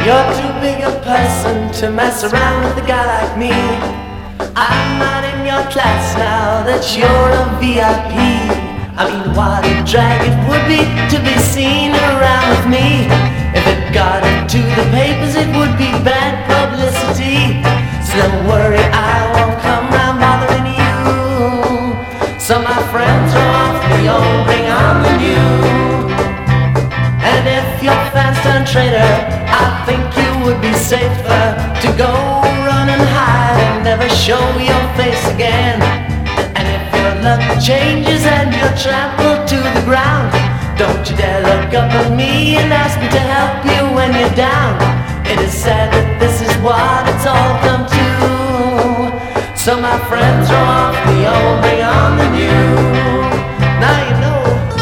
You're too big a person to mess around with a guy like me. I'm not in your class now that you're a VIP. I mean, what a drag it would be to be seen around with me. If it got into the papers, it would be bad publicity. So don't worry, I won't come round bothering you. So my friends are off the old bring on the new. And if your fans turn traitor, I think you would be safer to go run and hide and never show your face again. And if your luck changes and you're trampled to the ground, don't you dare look up at me and ask me to help you when you're down. It is said that this is what it's all come to. So my friends are off the old bring on the new. Now you know.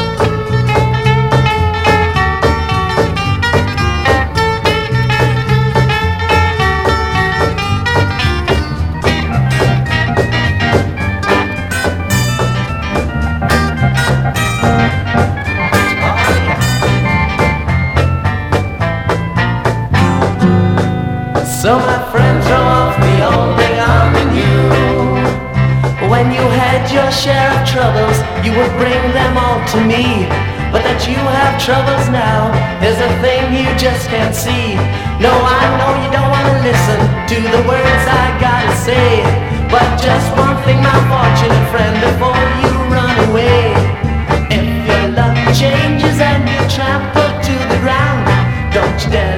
So my friends are off the old thing on the new. When you had your share of troubles, you would bring them all to me. But that you have troubles now is a thing you just can't see. No, I know you don't want to listen to the words I gotta say. But just one thing, my fortunate friend, before you run away. If your luck changes and you're trampled to the ground, don't you dare